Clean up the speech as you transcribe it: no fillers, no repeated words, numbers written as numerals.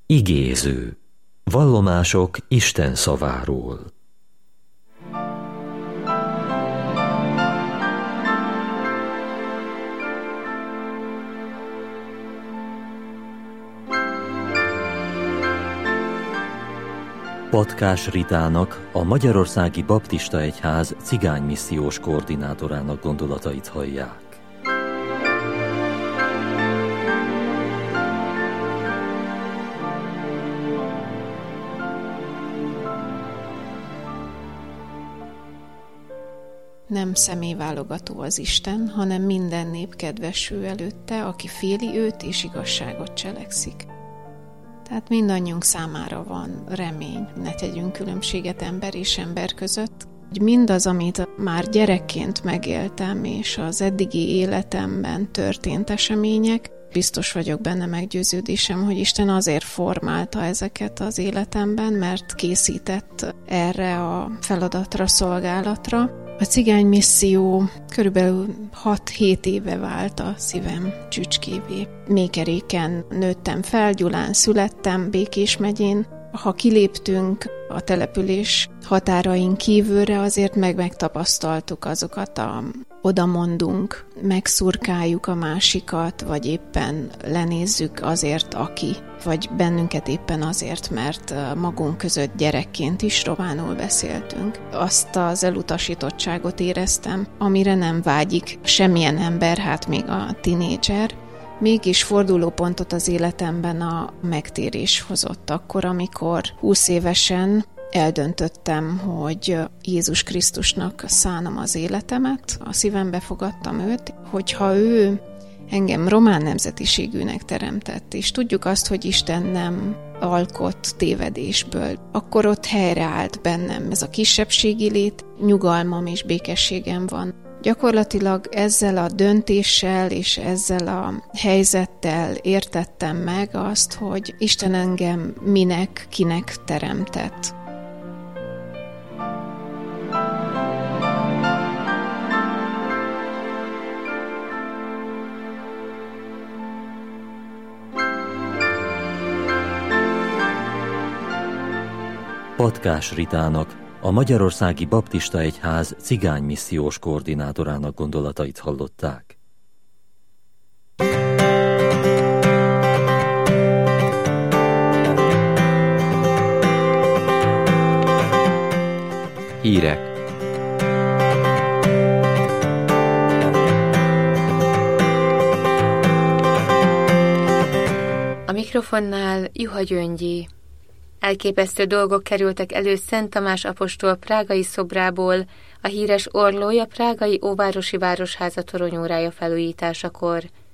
Igéző. Vallomások Isten szaváról. Patkás Ritának, a Magyarországi Baptista Egyház cigánymissziós koordinátorának gondolatait hallják. Nem személyválogató az Isten, hanem minden nép kedvesül előtte, aki féli őt és igazságot cselekszik. Tehát mindannyiunk számára van remény, ne tegyünk különbséget ember és ember között. Mindaz, amit már gyerekként megéltem, és az eddigi életemben történt események, biztos vagyok benne, meggyőződésem, hogy Isten azért formálta ezeket az életemben, mert készített erre a feladatra, szolgálatra. A cigánymisszió körülbelül 6-7 éve vált a szívem csücskévé. Mékeréken nőttem fel, Gyulán születtem, Békés megyén. Ha kiléptünk a település határain kívülre, azért megtapasztaltuk azokat odamondunk, megszurkáljuk a másikat, vagy éppen lenézzük azért, aki, vagy bennünket éppen azért, mert magunk között gyerekként is románul beszéltünk. Azt az elutasítottságot éreztem, amire nem vágyik semmilyen ember, hát még a tinédzser. Mégis fordulópontot az életemben a megtérés hozott akkor, amikor 20 évesen eldöntöttem, hogy Jézus Krisztusnak szánom az életemet, a szívembe fogadtam őt, hogyha ő engem román nemzetiségűnek teremtett, és tudjuk azt, hogy Isten nem alkot tévedésből, akkor ott helyreállt bennem ez a kisebbségi lét, nyugalmam és békességem van. Gyakorlatilag ezzel a döntéssel és ezzel a helyzettel értettem meg azt, hogy Isten engem minek, kinek teremtett. Patkás Ritának, a Magyarországi Baptista Egyház cigánymissziós koordinátorának gondolatait hallották. Hírek. A mikrofonnál Juha Gyöngyi. Elképesztő dolgok kerültek elő Szent Tamás apostol prágai szobrából, a híres orlója prágai óvárosi városháza toronyórája felújításakor.